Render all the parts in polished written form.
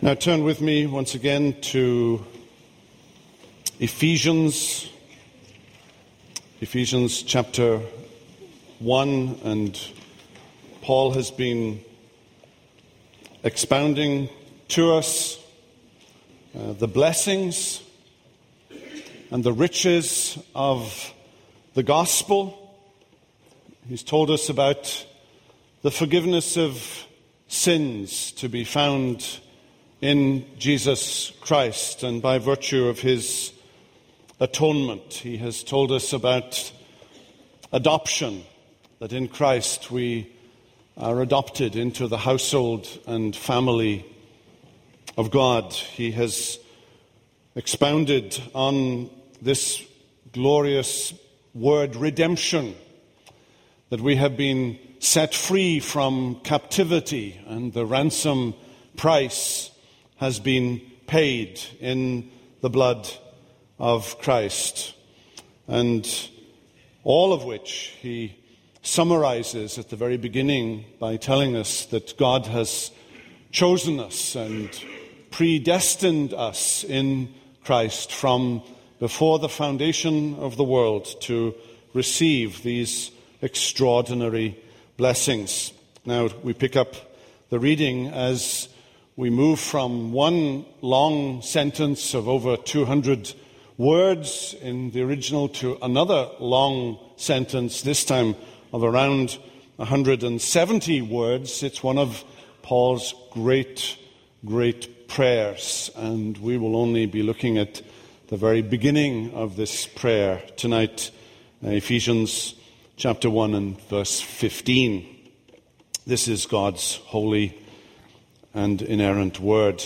Now turn with me once again to Ephesians chapter 1, and Paul has been expounding to us the blessings and the riches of the gospel. He's told us about the forgiveness of sins to be found in Jesus Christ, and by virtue of his atonement. He has told us about adoption, that in Christ we are adopted into the household and family of God. He has expounded on this glorious word redemption, that we have been set free from captivity and the ransom price has been paid in the blood of Christ, and all of which he summarizes at the very beginning by telling us that God has chosen us and predestined us in Christ from before the foundation of the world to receive these extraordinary blessings. Now we pick up the reading as we move from one long sentence of over 200 words in the original to another long sentence, this time of around 170 words. It's one of Paul's great prayers, and we will only be looking at the very beginning of this prayer tonight, Ephesians chapter 1 and verse 15. This is God's holy and inerrant word.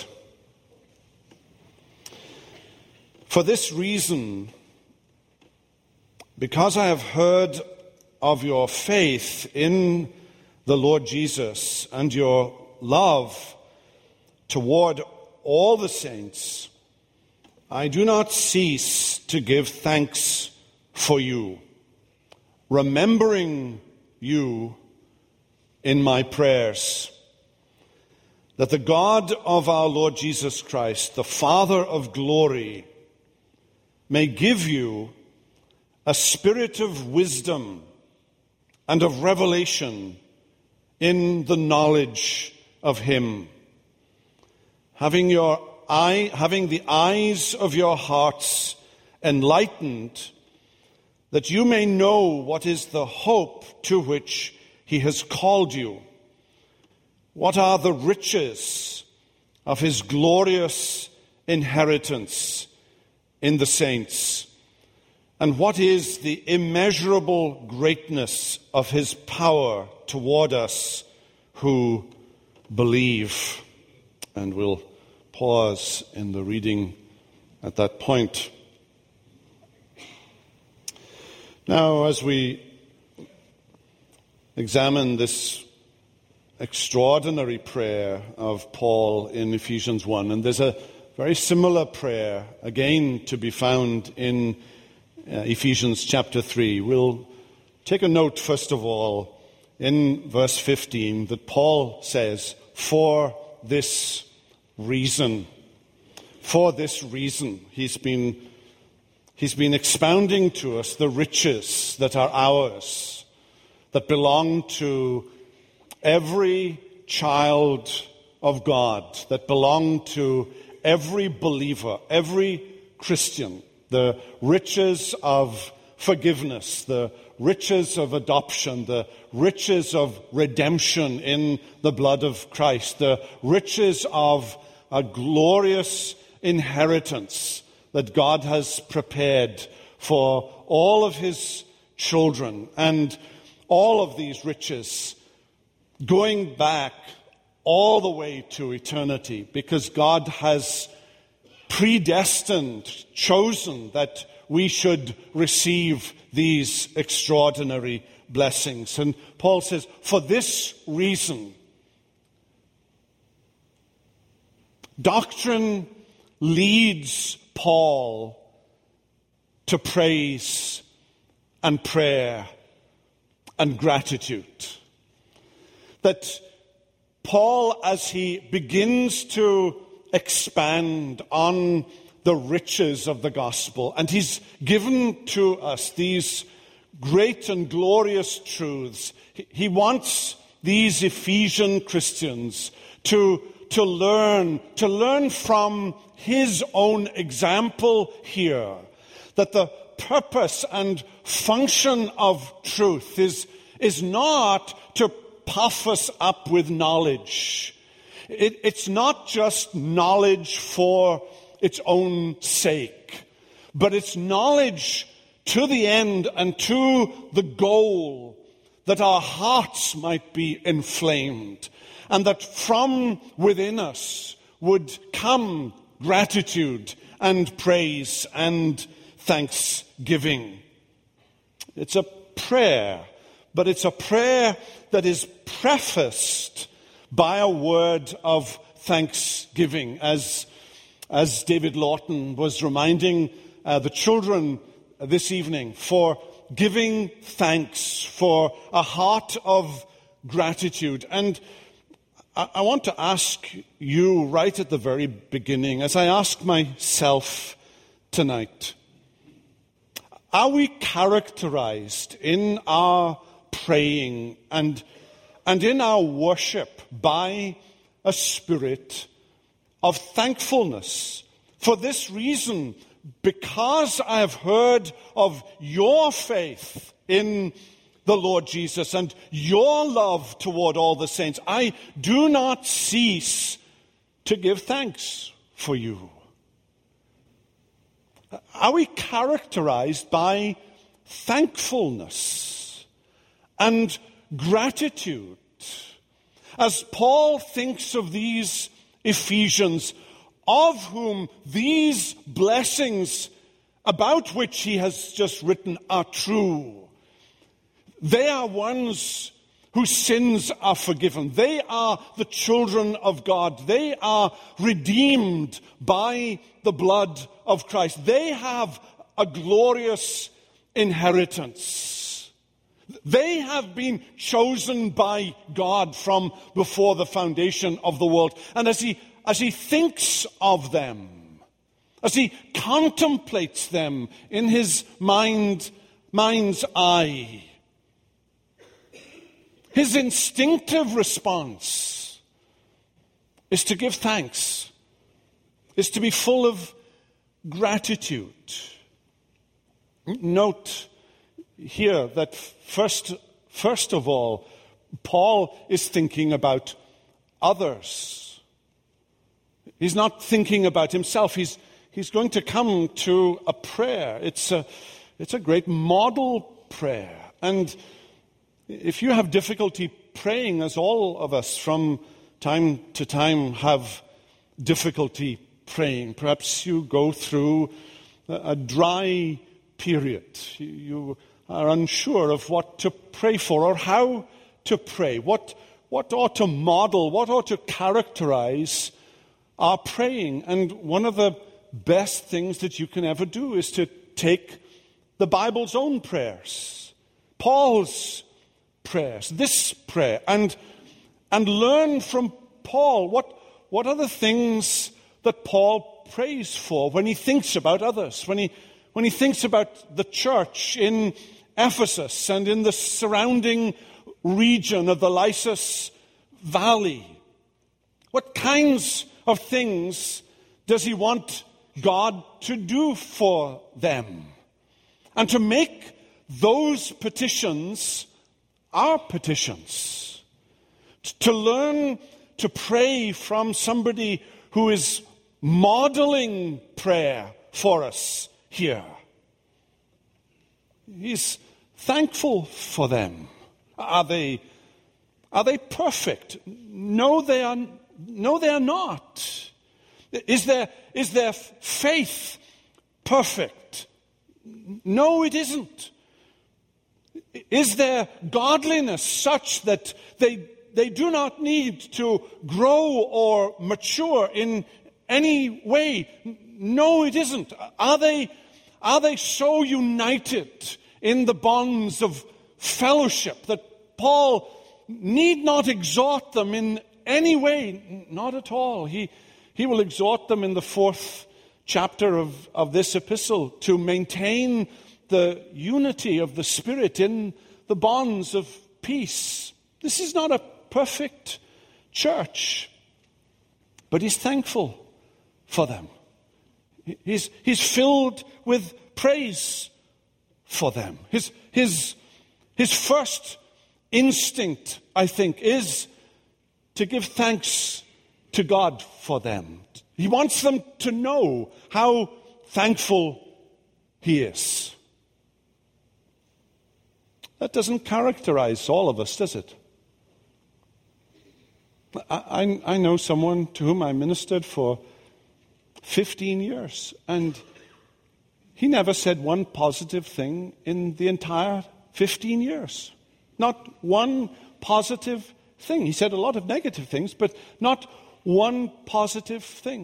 For this reason, because I have heard of your faith in the Lord Jesus and your love toward all the saints, I do not cease to give thanks for you, remembering you in my prayers, that the God of our Lord Jesus Christ, the Father of glory, may give you a spirit of wisdom and of revelation in the knowledge of him, having the eyes of your hearts enlightened, that you may know what is the hope to which he has called you, what are the riches of his glorious inheritance in the saints, and what is the immeasurable greatness of his power toward us who believe. And we'll pause in the reading at that point. Now, as we examine this extraordinary prayer of Paul in Ephesians 1, and there's a very similar prayer again to be found in Ephesians chapter 3. We'll take a note first of all in verse 15 that Paul says, for this reason. For this reason. He's been expounding to us the riches that are ours, that belong to every child of God, that belong to every believer, every Christian, the riches of forgiveness, the riches of adoption, the riches of redemption in the blood of Christ, the riches of a glorious inheritance that God has prepared for all of his children, and all of these riches going back all the way to eternity, because God has predestined, chosen that we should receive these extraordinary blessings. And Paul says, for this reason, doctrine leads Paul to praise and prayer and gratitude. That Paul, as he begins to expand on the riches of the gospel. And he's given to us these great and glorious truths. He wants these Ephesian Christians to learn from his own example here, that the purpose and function of truth is not to puff us up with knowledge. It's not just knowledge for its own sake, but it's knowledge to the end and to the goal that our hearts might be inflamed, and that from within us would come gratitude and praise and thanksgiving. It's a prayer, but it's a prayer that is prefaced by a word of thanksgiving, as David Lawton was reminding the children this evening, for giving thanks, for a heart of gratitude. And I want to ask you right at the very beginning, as I ask myself tonight, are we characterized in our praying and in our worship by a spirit of thankfulness? For this reason, because I have heard of your faith in the Lord Jesus and your love toward all the saints, I do not cease to give thanks for you. Are we characterized by thankfulness and gratitude? As Paul thinks of these Ephesians, of whom these blessings about which he has just written are true, they are ones whose sins are forgiven. They are the children of God. They are redeemed by the blood of Christ. They have a glorious inheritance. They have been chosen by God from before the foundation of the world. And as he thinks of them, as he contemplates them in his mind's eye, his instinctive response is to give thanks, is to be full of gratitude. Note here that first of all, Paul is thinking about others. He's not thinking about himself. He's going to come to a prayer. It's a great model prayer. And if you have difficulty praying, as all of us from time to time have difficulty praying, perhaps you go through a dry period. You are unsure of what to pray for or how to pray, what ought to model, what ought to characterize our praying. And one of the best things that you can ever do is to take the Bible's own prayers, Paul's prayers, this prayer, and learn from Paul what are the things that Paul prays for when he thinks about others, when he thinks about the church in Ephesus and in the surrounding region of the Lycus Valley. What kinds of things does he want God to do for them? And to make those petitions our petitions. To learn to pray from somebody who is modeling prayer for us here. He's thankful for them. Are they perfect? No, they are not. Is their faith perfect? No, it isn't. Is their godliness such that they do not need to grow or mature in any way? No, it isn't. Are they so united in the bonds of fellowship that Paul need not exhort them in any way? Not at all. He He will exhort them in the 4th chapter of this epistle to maintain the unity of the Spirit in the bonds of peace. This is not a perfect church, but he's thankful for them. He's filled with praise for them. His first instinct, I think, is to give thanks to God for them. He wants them to know how thankful he is. That doesn't characterize all of us, does it? I know someone to whom I ministered for 15 years, and he never said one positive thing in the entire 15 years. Not one positive thing. He said a lot of negative things, but not one positive thing.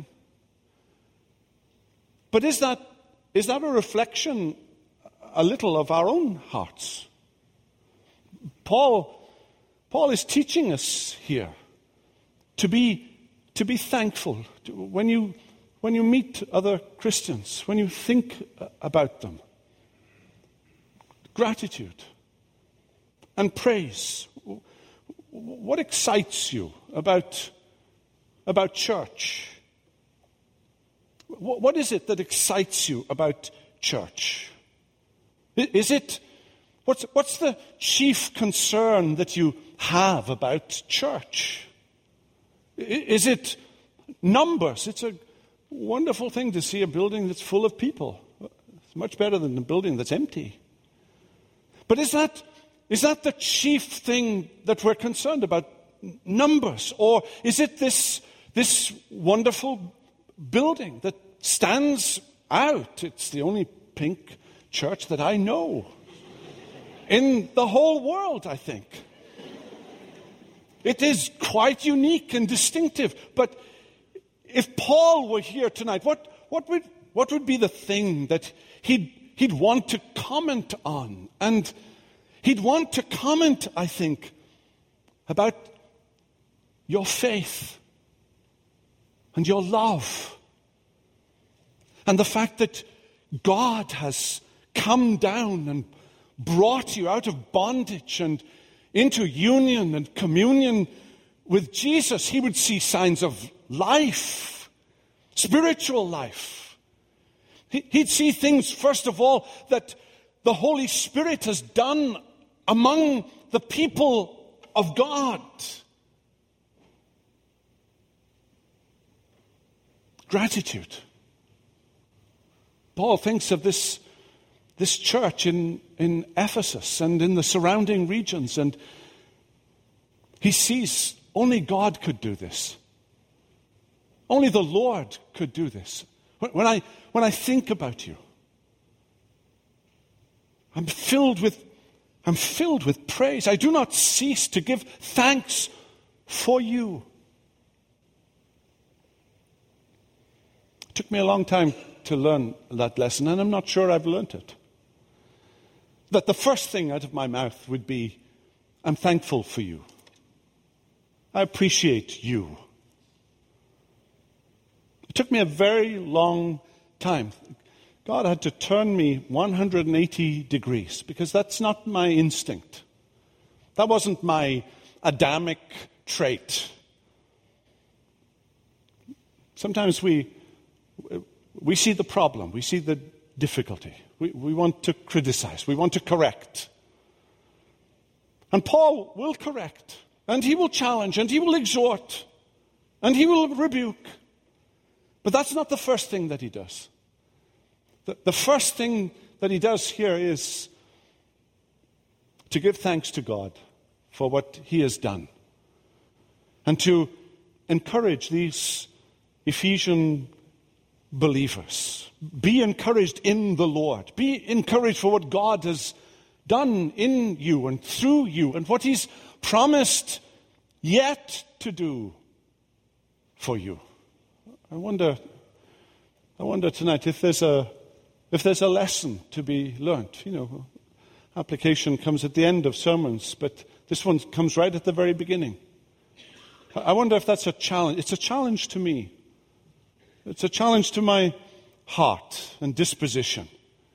But is that a reflection a little of our own hearts? Paul is teaching us here to be thankful. When you meet other Christians, when you think about them, gratitude and praise. What excites you about church? What is it that excites you about church? Is it what's the chief concern that you have about church? Is it numbers? It's a wonderful thing to see a building that's full of people. It's much better than a building that's empty. But is that the chief thing that we're concerned about? Numbers? Or is it this wonderful building that stands out? It's the only pink church that I know in the whole world, I think. It is quite unique and distinctive. But if Paul were here tonight, what would be the thing that he'd want to comment on? And he'd want to comment, I think, about your faith and your love and the fact that God has come down and brought you out of bondage and into union and communion with Jesus. He would see signs of life, spiritual life. He'd see things, first of all, that the Holy Spirit has done among the people of God. Gratitude. Paul thinks of this church in Ephesus and in the surrounding regions, and he sees only God could do this. Only the Lord could do this. When I think about you, I'm filled with praise. I do not cease to give thanks for you. It took me a long time to learn that lesson, and I'm not sure I've learned it. That the first thing out of my mouth would be, I'm thankful for you. I appreciate you. It took me a very long time. God had to turn me 180 degrees because that's not my instinct. That wasn't my Adamic trait. Sometimes we see the problem. We see the difficulty. We want to criticize. We want to correct. And Paul will correct. And he will challenge. And he will exhort. And he will rebuke. But that's not the first thing that he does. The first thing that he does here is to give thanks to God for what he has done. And to encourage these Ephesian believers. Be encouraged in the Lord. Be encouraged for what God has done in you and through you and what he's promised yet to do for you. I wonder tonight if there's a lesson to be learned. You know, application comes at the end of sermons, but this one comes right at the very beginning. I wonder if that's a challenge. It's a challenge to me It's a challenge to my heart and disposition.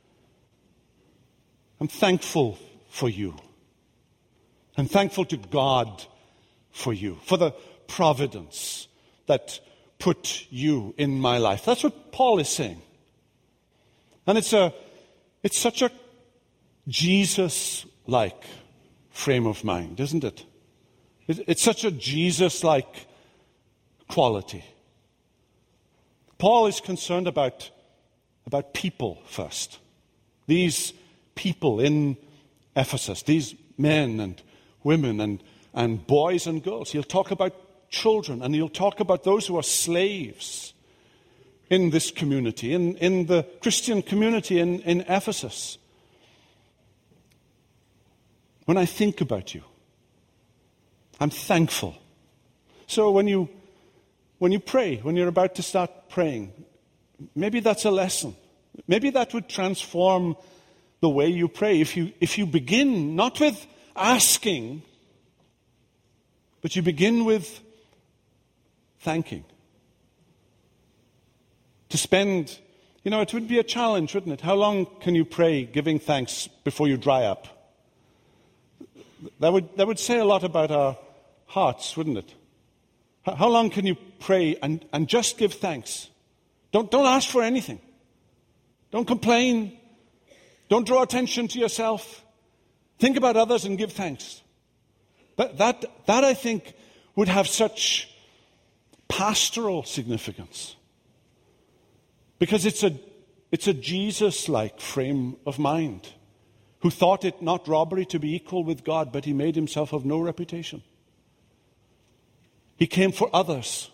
I'm thankful for you. I'm thankful to God for you, for the providence that put you in my life. That's what Paul is saying. And it's such a Jesus-like frame of mind, isn't it? It's such a Jesus-like quality. Paul is concerned about people first. These people in Ephesus, these men and women and boys and girls. He'll talk about children, and he'll talk about those who are slaves in this community, in the Christian community in Ephesus. When I think about you, I'm thankful. So when you pray, when you're about to start praying, maybe that's a lesson. Maybe that would transform the way you pray. If you begin not with asking, but you begin with thanking. To spend, it would be a challenge, wouldn't it? How long can you pray giving thanks before you dry up? That would say a lot about our hearts, wouldn't it? How long can you pray and just give thanks? Don't ask for anything. Don't complain. Don't draw attention to yourself. Think about others and give thanks. That I think would have such pastoral significance. Because it's a Jesus-like frame of mind, who thought it not robbery to be equal with God, but he made himself of no reputation. He came for others.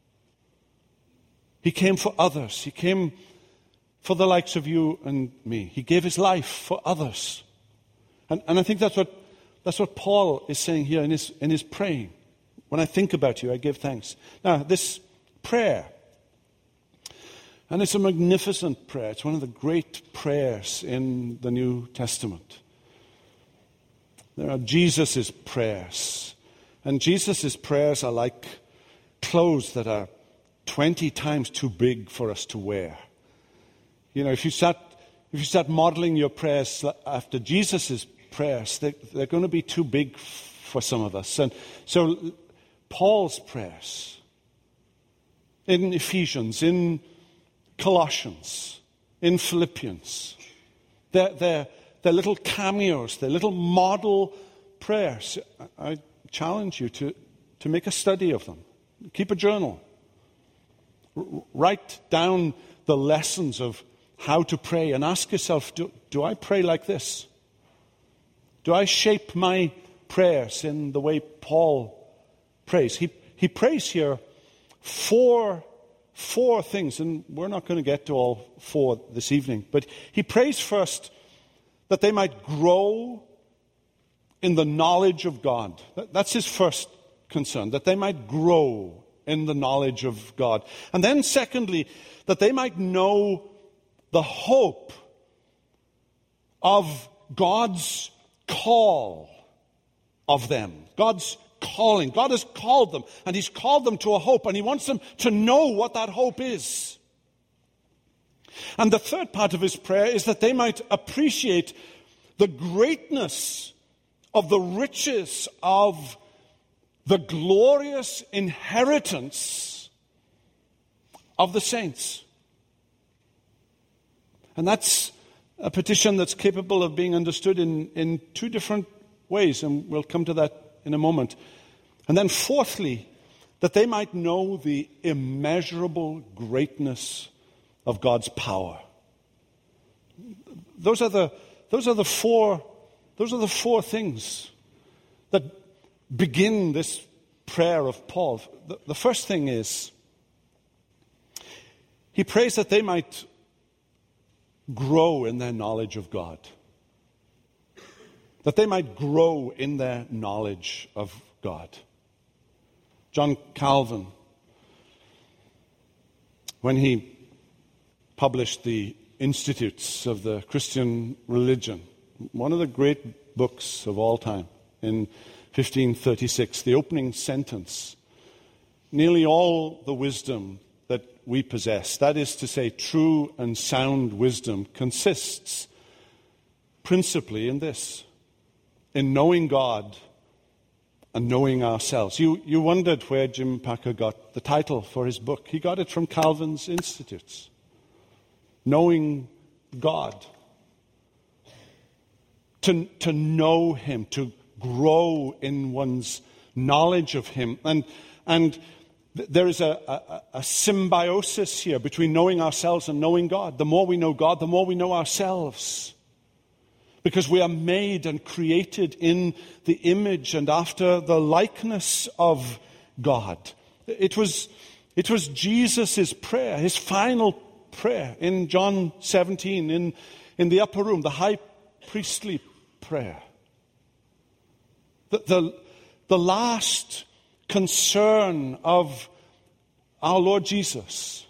He came for others. He came for the likes of you and me. He gave his life for others. And I think that's what Paul is saying here in his praying. When I think about you, I give thanks. Now, this prayer, and it's a magnificent prayer. It's one of the great prayers in the New Testament. There are Jesus' prayers. And Jesus' prayers are like clothes that are 20 times too big for us to wear. If you start modeling your prayers after Jesus' prayers, they're going to be too big for some of us. And so Paul's prayers in Ephesians, in Colossians, in Philippians, they're little cameos, they're little model prayers. I challenge you to make a study of them. Keep a journal. Write down the lessons of how to pray and ask yourself, do I pray like this? Do I shape my prayers in the way Paul prays? He prays here four things, and we're not going to get to all four this evening, but he prays first that they might grow in the knowledge of God. That's his first concern, that they might grow in the knowledge of God. And then secondly, that they might know the hope of God's call of them. God's calling. God has called them, and he's called them to a hope, and he wants them to know what that hope is. And the third part of his prayer is that they might appreciate the greatness of the riches of the glorious inheritance of the saints. And that's a petition that's capable of being understood in two different ways, and we'll come to that in a moment. And then fourthly, that they might know the immeasurable greatness of God's power. Those are the four things that begin this prayer of Paul. The first thing is, he prays that they might grow in their knowledge of God. That they might grow in their knowledge of God. John Calvin, when he published the Institutes of the Christian Religion, one of the great books of all time, in 1536, the opening sentence, nearly all the wisdom that we possess, that is to say, true and sound wisdom, consists principally in this, in knowing God and knowing ourselves. You wondered where Jim Packer got the title for his book. He got it from Calvin's Institutes. Knowing God. To know Him, to grow in one's knowledge of Him. And there is a symbiosis here between knowing ourselves and knowing God. The more we know God, the more we know ourselves. Because we are made and created in the image and after the likeness of God. It was Jesus' prayer, his final prayer in John 17, in the upper room, the high priestly prayer. The last concern of our Lord Jesus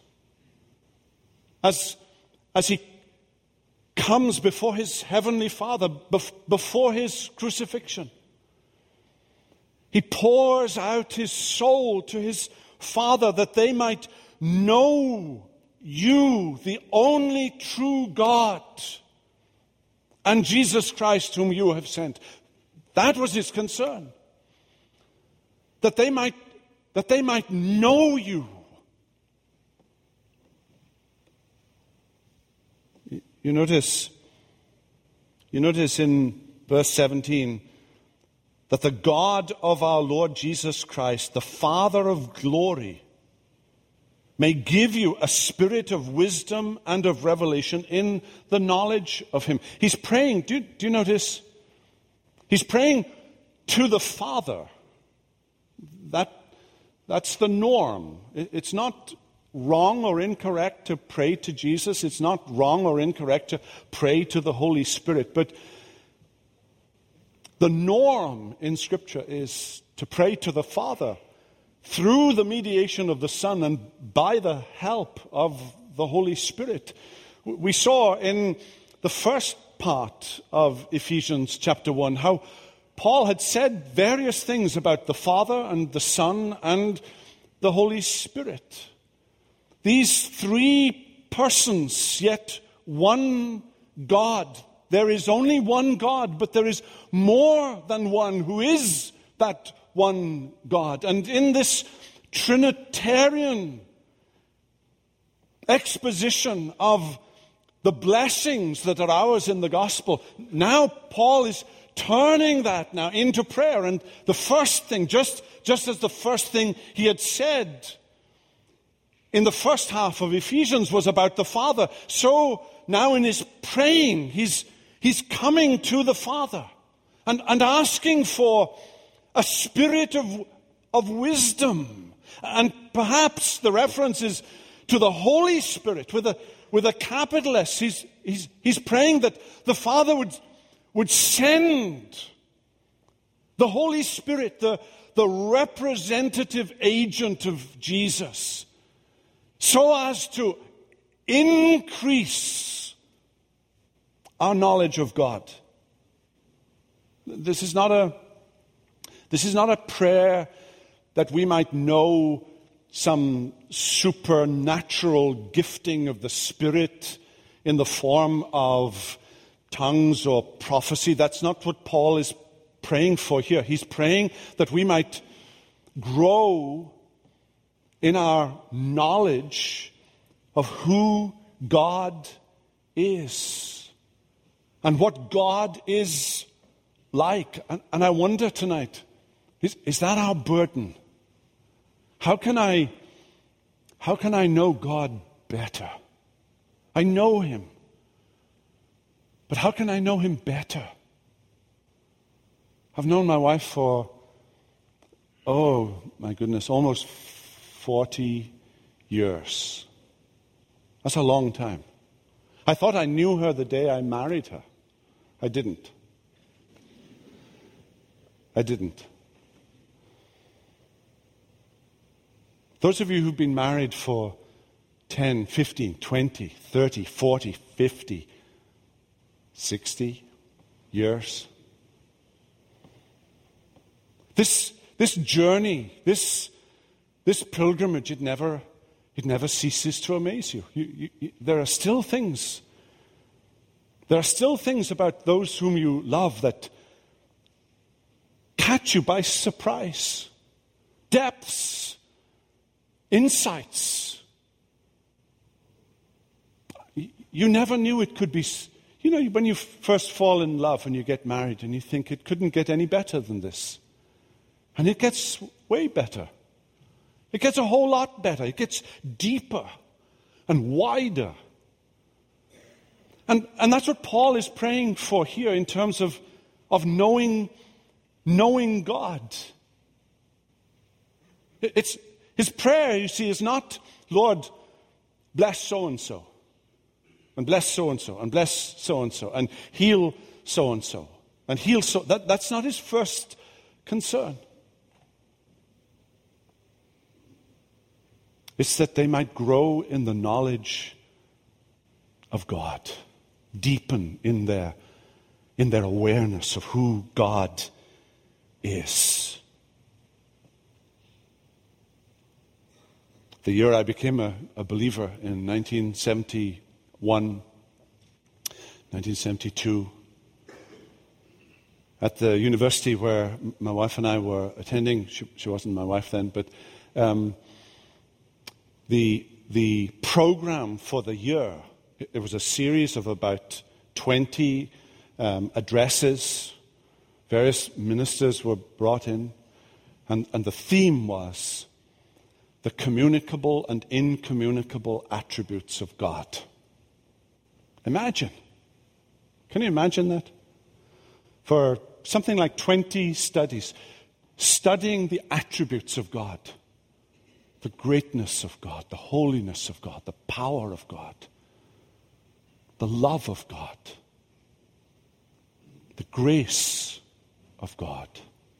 as he comes before his heavenly Father, before his crucifixion. He pours out his soul to his Father that they might know you, the only true God, and Jesus Christ whom you have sent. That was his concern. That they might know you. You notice in verse 17 that the God of our Lord Jesus Christ, the Father of glory, may give you a spirit of wisdom and of revelation in the knowledge of Him. He's praying, do you notice? He's praying to the Father. That's the norm. It's not wrong or incorrect to pray to Jesus. It's not wrong or incorrect to pray to the Holy Spirit. But the norm in Scripture is to pray to the Father through the mediation of the Son and by the help of the Holy Spirit. We saw in the first part of Ephesians chapter 1 how Paul had said various things about the Father and the Son and the Holy Spirit. These three persons, yet one God. There is only one God, but there is more than one who is that one God. And in this Trinitarian exposition of the blessings that are ours in the gospel, now Paul is turning that now into prayer. And the first thing, just as the first thing he had said in the first half of Ephesians was about the Father, so now in his praying, he's coming to the Father and asking for a spirit of wisdom. And perhaps the reference is to the Holy Spirit with a capital S. He's praying that the Father would send the Holy Spirit, the representative agent of Jesus, so as to increase our knowledge of God. This is not a prayer that we might know some supernatural gifting of the Spirit in the form of tongues or prophecy. That's not what Paul is praying for here. He's praying that we might grow in our knowledge of who God is and what God is like. And I wonder tonight, is that our burden? How can I know God better? I know Him. But how can I know Him better? I've known my wife for, my goodness, almost 40 years. That's a long time. I thought I knew her the day I married her. I didn't. Those of you who've been married for 10, 15, 20, 30, 40, 50, 60 years. This journey, this pilgrimage, it never It never ceases to amaze you. There are still things. There are still things about those whom you love that catch you by surprise. Depths, insights. You never knew it could be. You know, when you first fall in love and you get married and you think it couldn't get any better than this. And it gets way better. It gets a whole lot better. It gets deeper and wider. And that's what Paul is praying for here in terms of knowing God. It's his prayer, you see, is not, Lord, bless so-and-so, and bless so-and-so, and bless so-and-so, and heal so-and-so, and heal so. That's not his first concern. It's that they might grow in the knowledge of God, deepen in their awareness of who God is. The year I became a believer in 1971, 1972, at the university where my wife and I were attending, she wasn't my wife then, but the program for the year, it was a series of about 20 addresses. Various ministers were brought in, and the theme was the communicable and incommunicable attributes of God. Imagine. Can you imagine that? For something like 20 studies, studying the attributes of God, the greatness of God, the holiness of God, the power of God, the love of God, the grace of God.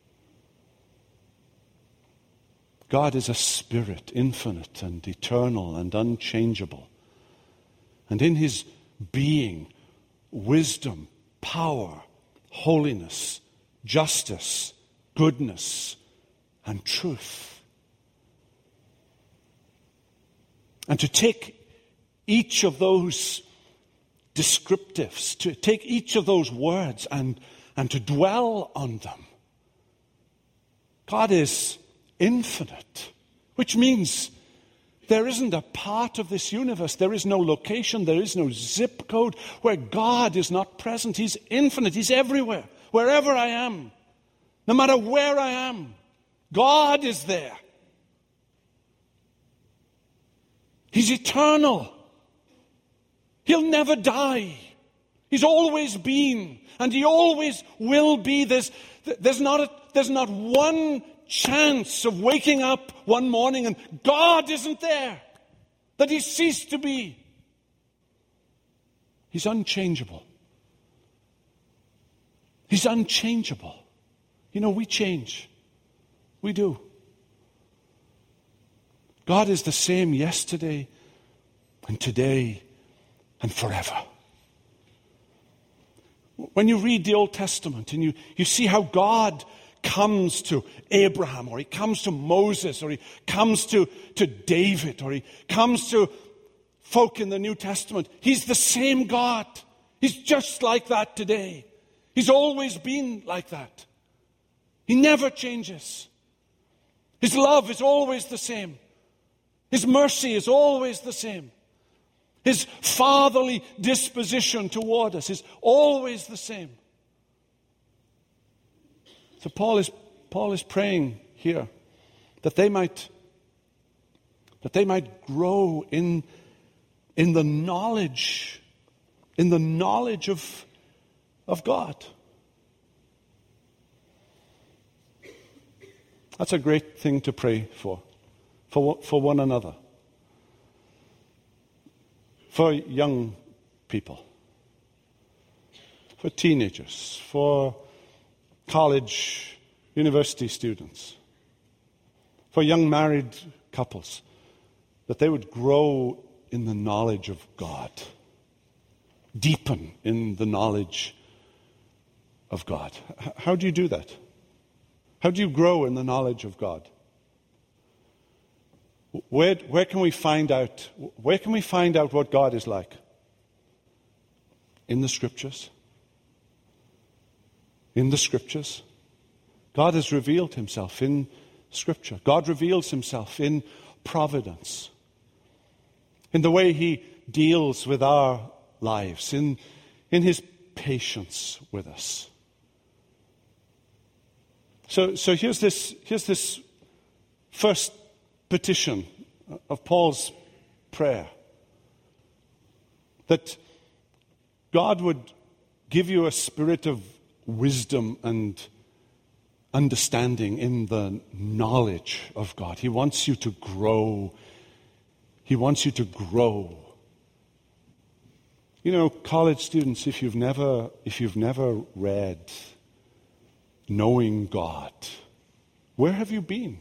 God is a spirit, infinite and eternal and unchangeable. And in his being, wisdom, power, holiness, justice, goodness, and truth. And to take each of those descriptives, to take each of those words and to dwell on them. God is infinite, which means there isn't a part of this universe, there is no location, there is no zip code where God is not present. He's infinite, he's everywhere, wherever I am, no matter where I am, God is there. He's eternal. He'll never die. He's always been, and he always will be. There's not one chance of waking up one morning and God isn't there, that he ceased to be. He's unchangeable. He's unchangeable. You know, we change. We do. God is the same yesterday and today and forever. When you read the Old Testament and you see how God comes to Abraham, or he comes to Moses, or he comes to David, or he comes to folk in the New Testament, he's the same God. He's just like that today. He's always been like that. He never changes. His love is always the same. His mercy is always the same. His fatherly disposition toward us is always the same. So Paul is praying here that they might grow in the knowledge of God. That's a great thing to pray for one another, for young people, for teenagers, for college, university students, for young married couples, that they would grow in the knowledge of God, deepen in the knowledge of God. How do you do that? How do you grow in the knowledge of God? Where can we find out? Where can we find out what God is like? In the Scriptures. In the Scriptures. God has revealed himself in Scripture. God reveals himself in providence. In the way he deals with our lives. In his patience with us. So here's this first petition of Paul's prayer. That God would give you a spirit of wisdom and understanding in the knowledge of God. He wants you to grow. He wants you to grow. You know, college students, if you've never read Knowing God, where have you been?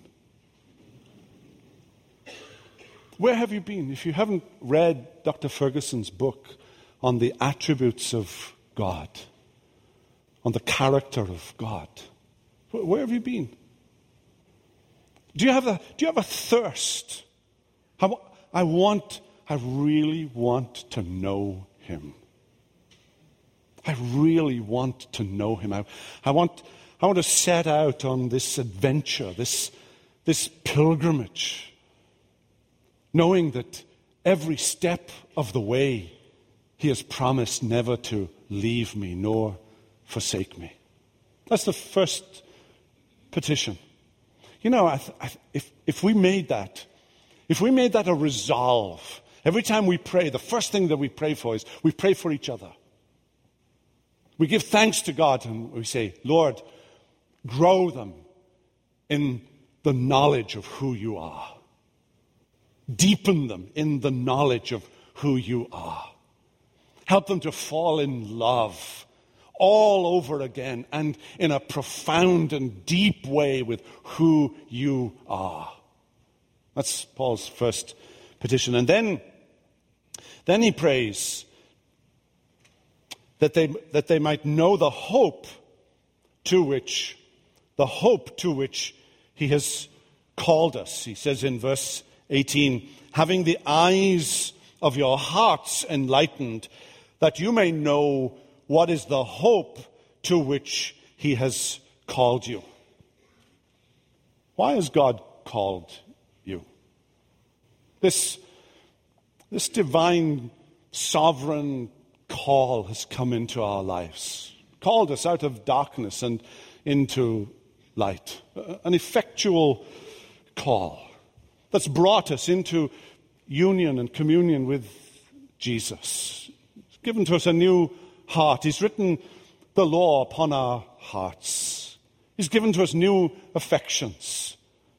Where have you been? If you haven't read Dr. Ferguson's book on the attributes of God, on the character of God, where have you been? Do you have a thirst? I really want to know him. I really want to know him. I want to set out on this adventure, this pilgrimage, knowing that every step of the way he has promised never to leave me nor forsake me. That's the first petition. You know, if we made that a resolve, every time we pray, the first thing that we pray for is we pray for each other. We give thanks to God and we say, Lord, grow them in the knowledge of who you are. Deepen them in the knowledge of who you are. Help them to fall in love all over again and in a profound and deep way with who you are. That's Paul's first petition. And then he prays that they might know the hope to which he has called us. He says in verse 18, having the eyes of your hearts enlightened, that you may know what is the hope to which he has called you. Why has God called you? This divine, sovereign call has come into our lives, called us out of darkness and into light. An effectual call that's brought us into union and communion with Jesus. He's given to us a new heart. He's written the law upon our hearts. He's given to us new affections.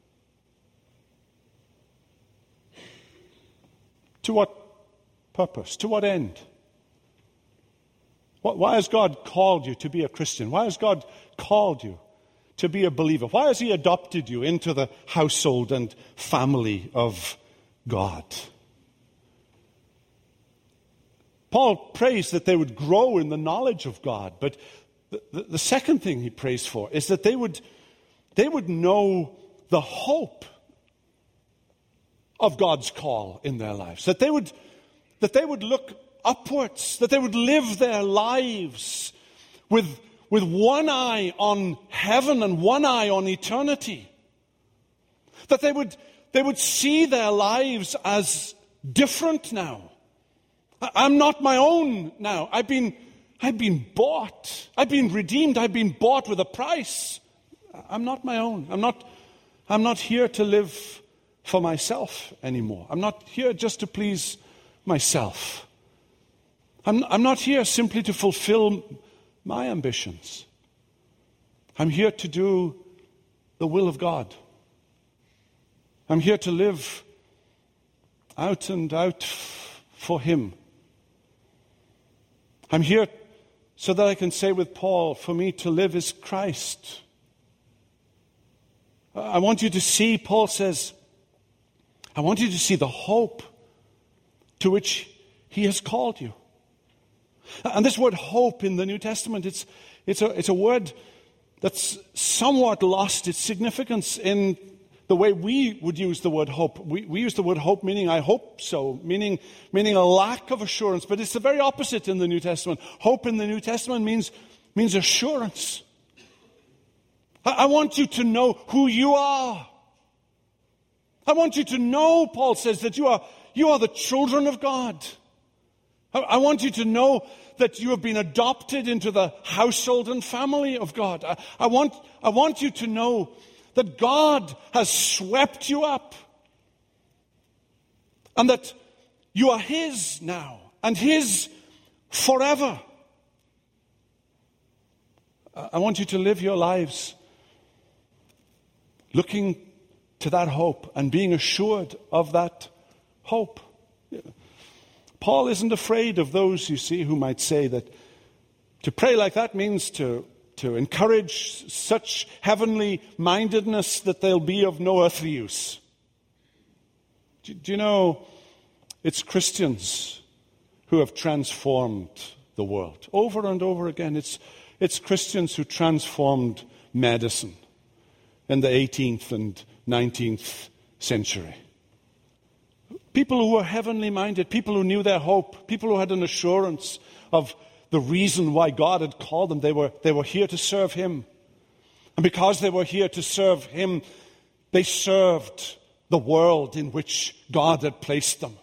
To what purpose? To what end? Why has God called you to be a Christian? Why has God called you to be a believer? Why has he adopted you into the household and family of God? Paul prays that they would grow in the knowledge of God, but the second thing he prays for is that they would know the hope of God's call in their lives, that they would look upwards, that they would live their lives with one eye on heaven and one eye on eternity, that they would see their lives as different now. I'm not my own now. I've been bought. I've been redeemed. I've been bought with a price. I'm not my own. I'm not here to live for myself anymore. I'm not here just to please myself. I'm not here simply to fulfill my ambitions. I'm here to do the will of God. I'm here to live out and out for him. I'm here so that I can say with Paul, for me to live is Christ. I want you to see, Paul says, I want you to see the hope to which he has called you. And this word hope in the New Testament, it's a word that's somewhat lost its significance in the way we would use the word hope. We use the word hope meaning I hope so, meaning a lack of assurance. But it's the very opposite in the New Testament. Hope in the New Testament means assurance. I want you to know who you are. I want you to know, Paul says, that you are the children of God. I want you to know that you have been adopted into the household and family of God. I want you to know that God has swept you up and that you are His now and His forever. I want you to live your lives looking to that hope and being assured of that hope. Paul isn't afraid of those, you see, who might say that to pray like that means to encourage such heavenly mindedness that they'll be of no earthly use. Do you know, it's Christians who have transformed the world over and over again. It's Christians who transformed medicine in the 18th and 19th century. People who were heavenly minded, people who knew their hope, people who had an assurance of the reason why God had called them. They were here to serve Him. And because they were here to serve Him, they served the world in which God had placed them.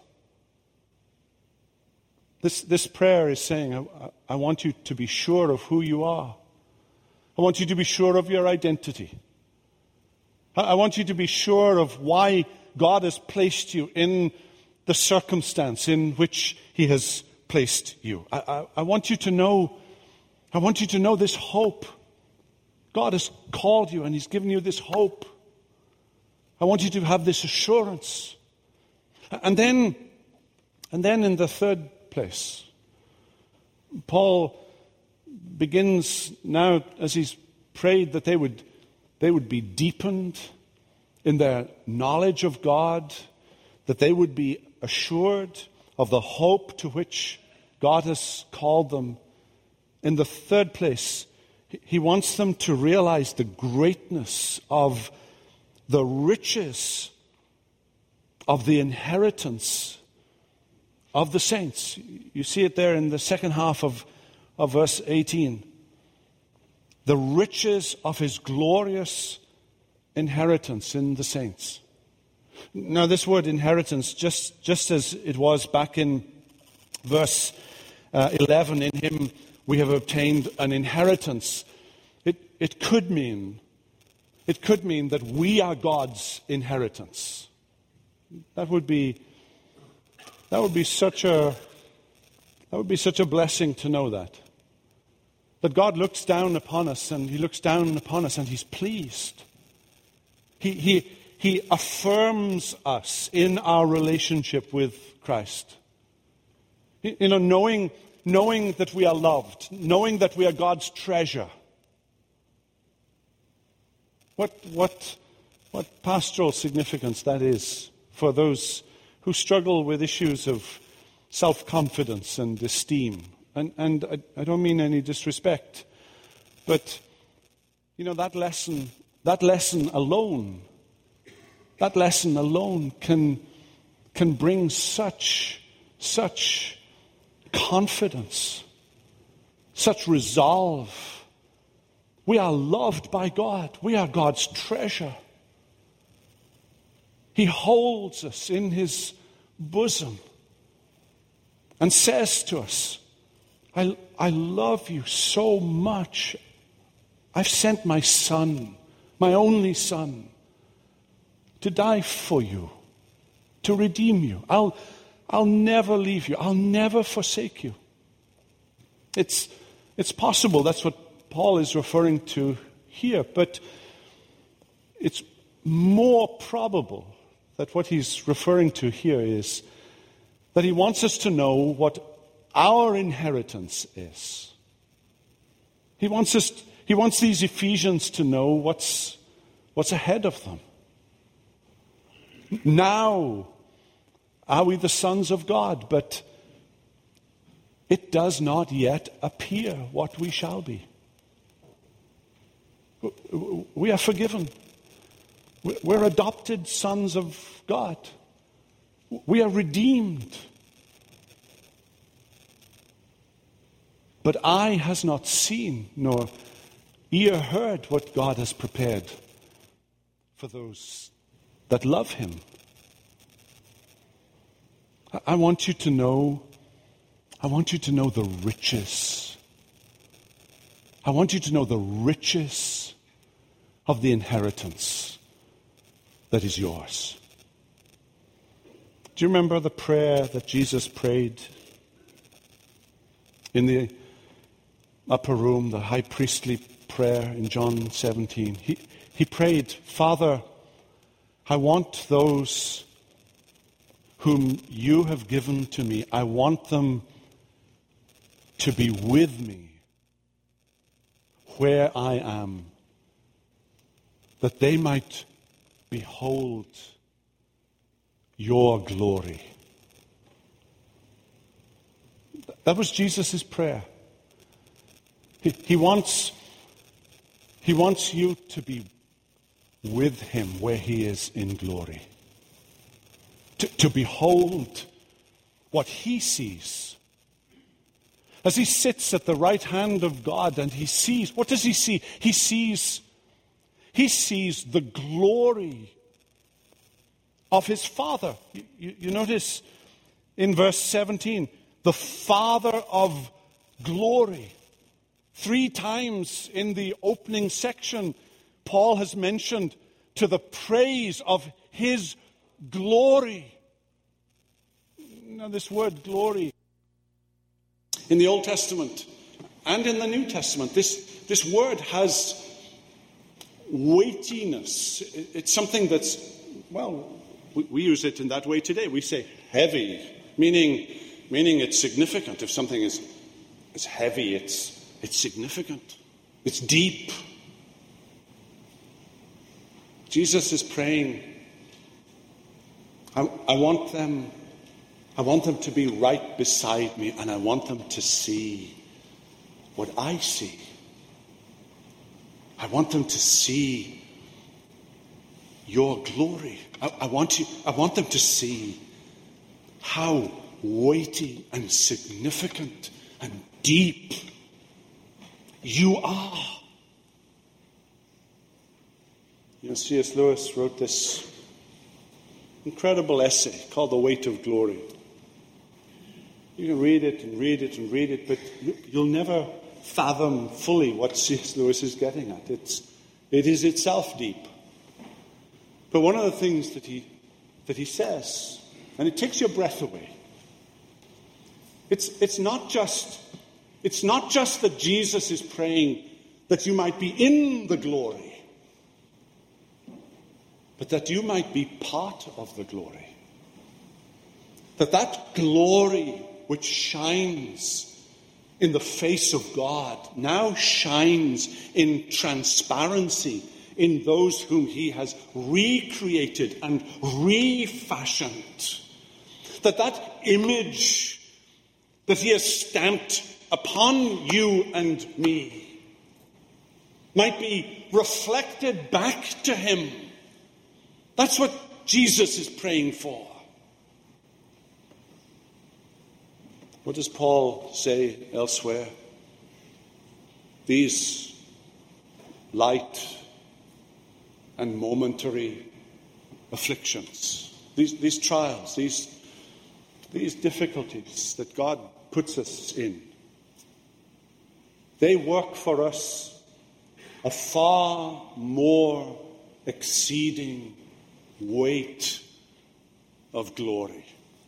This prayer is saying, I want you to be sure of who you are. I want you to be sure of your identity. I want you to be sure of why God has placed you in the circumstance in which He has placed you. I want you to know this hope. God has called you and He's given you this hope. I want you to have this assurance. And then in the third place, Paul begins now, as he's prayed that they would be deepened in their knowledge of God, that they would be assured of the hope to which God has called them. In the third place, he wants them to realize the greatness of the riches of the inheritance of the saints. You see it there in the second half of verse 18. The riches of His glorious inheritance in the saints. Now, this word inheritance, just as it was back in verse 11, in Him we have obtained an inheritance. It could mean that we are God's inheritance. That would be such a blessing to know that God looks down upon us, and He looks down upon us and He's pleased. He affirms us in our relationship with Christ. You know, knowing that we are loved, knowing that we are God's treasure. What pastoral significance that is for those who struggle with issues of self-confidence and esteem. And I don't mean any disrespect, but you know, that lesson alone can bring such confidence, such resolve. We are loved by God. We are God's treasure. He holds us in His bosom and says to us, I love you so much. I've sent my Son, my only Son, to die for you, to redeem you. I'll never leave you. I'll never forsake you. It's possible that's what Paul is referring to here, but it's more probable that what he's referring to here is that he wants us to know what our inheritance is. He wants these Ephesians to know what's ahead of them. Now are we the sons of God, but it does not yet appear what we shall be. We are forgiven. We're adopted sons of God. We are redeemed. But eye has not seen, nor ear heard what God has prepared for those that love him. I want you to know the riches. I want you to know the riches of the inheritance that is yours. Do you remember the prayer that Jesus prayed in the upper room, the high priestly prayer in John 17? He prayed, Father, I want those whom you have given to me, I want them to be with me where I am, that they might behold your glory. That was Jesus' prayer. He wants you to be with him where he is in glory. To behold what he sees. As he sits at the right hand of God and he sees, what does he see? He sees the glory of his Father. You notice in verse 17, the Father of glory. 3 times in the opening section, Paul has mentioned to the praise of his glory. Now, this word glory, in the Old Testament and in the New Testament, this word has weightiness. It's something that's, well, we use it in that way today. We say heavy, meaning it's significant. If something is heavy, it's significant. It's deep. Jesus is praying, I want them to be right beside me, and I want them to see what I see. I want them to see your glory. I want them to see how weighty and significant and deep you are. You know, C.S. Lewis wrote this incredible essay called The Weight of Glory. You can read it and read it and read it, but you'll never fathom fully what C.S. Lewis is getting at. It is itself deep. But one of the things that he says, and it takes your breath away, it's not just that Jesus is praying that you might be in the glory, but that you might be part of the glory. That glory which shines in the face of God now shines in transparency in those whom he has recreated and refashioned. That image that he has stamped upon you and me might be reflected back to him. That's what Jesus is praying for. What does Paul say elsewhere? These light and momentary afflictions, these trials, these difficulties that God puts us in, they work for us a far more exceeding weight of glory.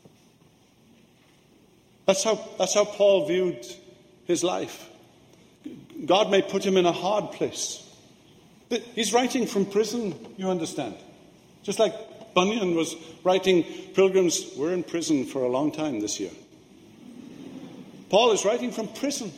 That's how Paul viewed his life. God may put him in a hard place. But he's writing from prison, you understand. Just like Bunyan was writing, Pilgrims, we're in prison for a long time this year. Paul is writing from prison.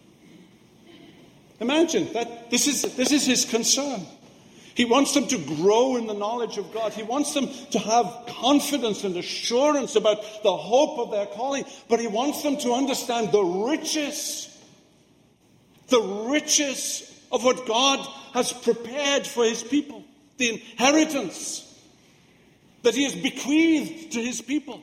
Imagine that this is his concern. He wants them to grow in the knowledge of God. He wants them to have confidence and assurance about the hope of their calling. But he wants them to understand the riches of what God has prepared for his people. the inheritance that he has bequeathed to his people.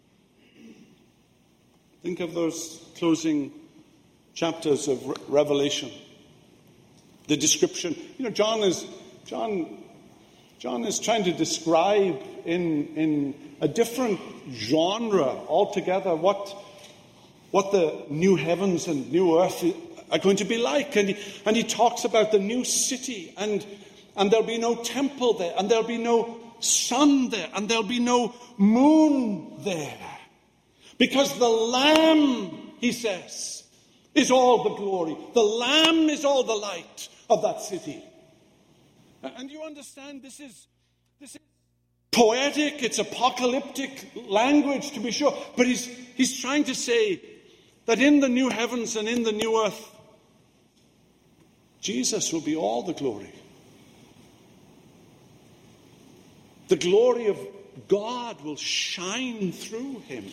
Think of those closing chapters of Revelation. The description. John is trying to describe in a different genre altogether what the new heavens and new earth are going to be like. And he talks about the new city, and there'll be no temple there, and there'll be no sun there, and there'll be no moon there. Because the Lamb, he says, is all the glory. The Lamb is all the light of that city. And you understand, this is poetic, it's apocalyptic language, to be sure. But he's trying to say that in the new heavens and in the new earth, Jesus will be all the glory. The glory of God will shine through him.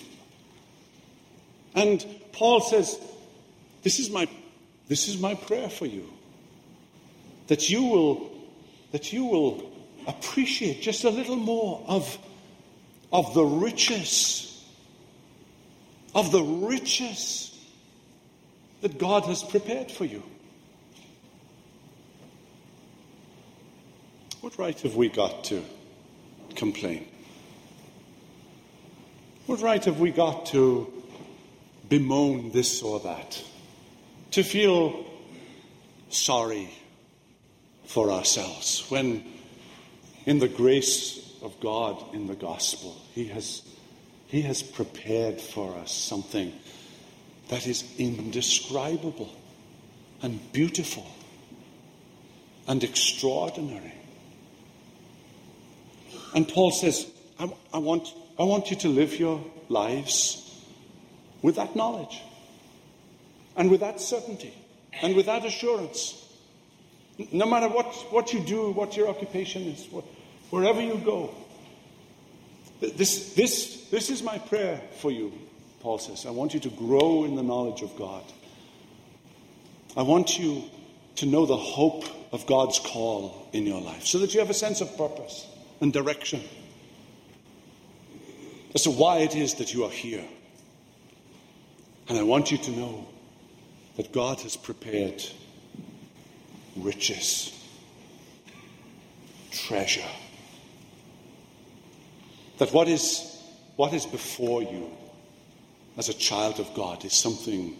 And Paul says, this is my prayer for you. That you will appreciate just a little more of the riches that God has prepared for you. What right have we got to complain? What right have we got to bemoan this or that? To feel sorry for ourselves when in the grace of God in the gospel he has prepared for us something that is indescribable and beautiful and extraordinary. And Paul says, I want you to live your lives with that knowledge and with that certainty and with that assurance. No matter what you do, what your occupation is, wherever you go. This is my prayer for you, Paul says. I want you to grow in the knowledge of God. I want you to know the hope of God's call in your life so that you have a sense of purpose and direction as to why it is that you are here. And I want you to know that God has prepared riches, treasure. That what is before you as a child of God is something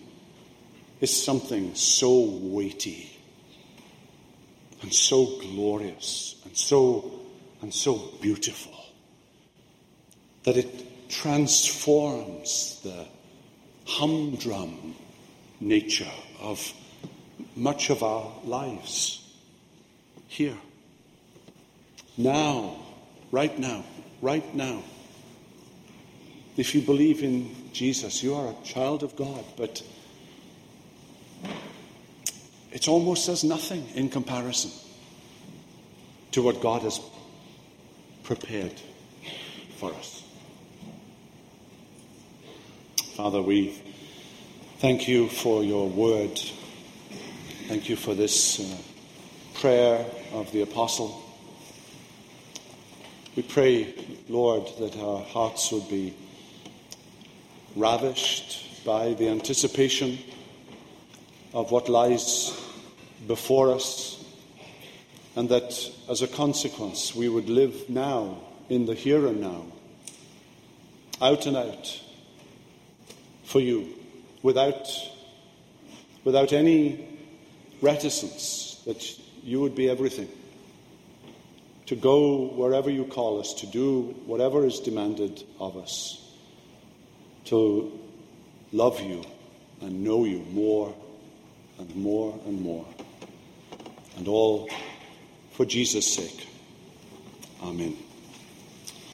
so weighty and so glorious and so beautiful that it transforms the humdrum nature of much of our lives here. Now, right now. If you believe in Jesus, you are a child of God, but it's almost as nothing in comparison to what God has prepared for us. Father, we thank you for your word. Thank you for this prayer of the apostle. We pray, Lord, that our hearts would be ravished by the anticipation of what lies before us, and that as a consequence we would live now, in the here and now, out and out, for you, without any reticence, that you would be everything. To go wherever you call us, to do whatever is demanded of us, to love you and know you more and more and more, and all for Jesus' sake. Amen.